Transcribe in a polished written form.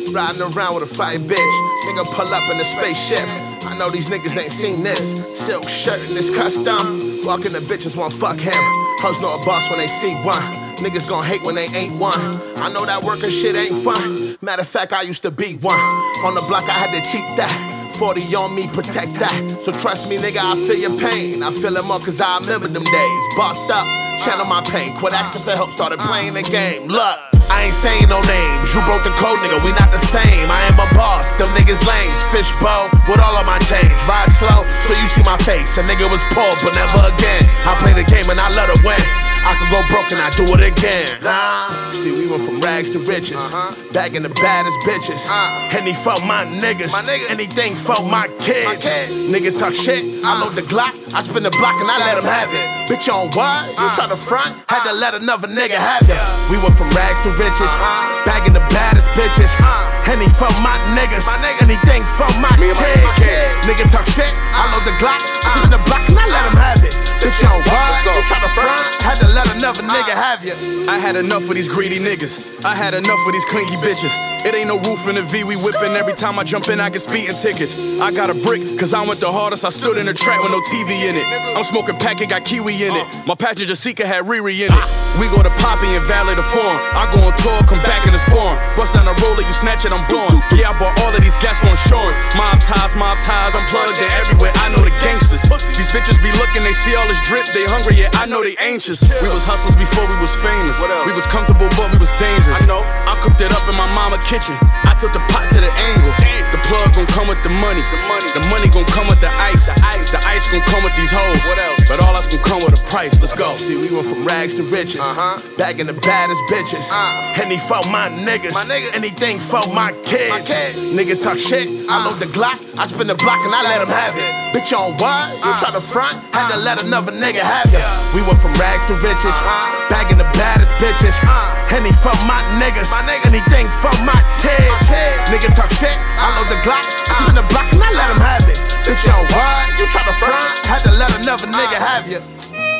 riding around with a fire bitch. Nigga pull up in a spaceship. I know these niggas ain't seen this. Silk shirt and this custom. Walking the bitches won't fuck him. Hoes know a boss when they see one. Niggas gon' hate when they ain't one. I know that working shit ain't fun. Matter of fact, I used to be one. On the block, I had to cheat that. 40 on me, protect that. So trust me, nigga, I feel your pain. I feel it more cause I remember them days. Bossed up, channel my pain. Quit asking for help, started playing the game. Look, I ain't saying no names. You broke the code, nigga, we not the same. I am a boss, them niggas lames. Fishbowl with all of my chains. Ride slow, so you see my face. A nigga was poor, but never again. I play the game and I love to win. I could go broke and I do it again. See, we went from rags to riches. Bagging the baddest bitches. Henny for my niggas. Anything for my kids. Nigga talk shit, I load the Glock. I spin the block and I let him have it. Bitch on what? You try to front? Had to let another nigga have it. We went from rags to riches. Bagging the baddest bitches. Henny for my niggas. Anything for my kids. Nigga talk shit, I load the Glock. I spin the block and I let him have it. Bitch on what? You try to front? Had to let another nigga have you. I had enough of these greedy niggas. I had enough of these clinky bitches. It ain't no roof in the V, we whipping. Every time I jump in, I get speeding tickets. I got a brick, cause I went the hardest. I stood in the track with no TV in it. I'm smoking pack, it got kiwi in it. My passenger seat had Riri in it. We go to Poppy and Valley the Forum. I go on tour, come back and it's born. Bust down the roller, you snatch it, I'm gone. Yeah, I bought all of these gas for insurance. Mob ties, I'm plugged in everywhere. I know the gangsters. These bitches be looking, they see all this drip, they hungry, yeah, I know they anxious. We was hustlers before we was famous. We was comfortable, but we was dangerous. I cooked it up in my mama kitchen. I took the pot to the angle. The plug gon' come with the money. The money gon' come with the ice. The ice gon' come with these hoes. But all that's gon' come with a price. Let's go. See, we went from rags to riches. Bagging the baddest bitches. Henny for my niggas. Anything for my kids. Nigga talk shit, I load the Glock. I spin the block and I let him have it. Bitch on what? You try to front? Had to let another nigga have ya. We went from rags to riches. Bagging the baddest bitches. Henny for my niggas. Anything for my kids. Nigga talk shit, I load the Glock. I spin the block and I let him have it. Bitch on what? You try to front? Had to let another nigga have ya.